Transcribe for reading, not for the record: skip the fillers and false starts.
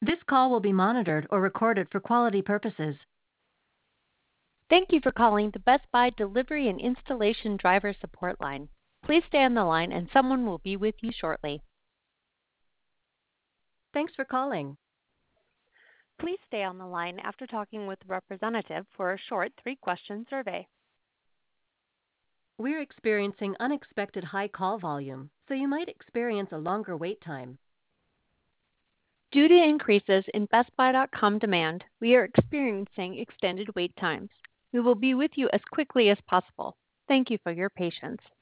This call will be monitored or recorded for quality purposes. Thank you for calling the Best Buy Delivery and Installation Driver Support Line. Please stay on the line and someone will be with you shortly. Thanks for calling. Please stay on the line after talking with a representative for a short 3-question survey. We're experiencing unexpected high call volume, so you might experience a longer wait time. Due to increases in BestBuy.com demand, we are experiencing extended wait times. We will be with you as quickly as possible. Thank you for your patience.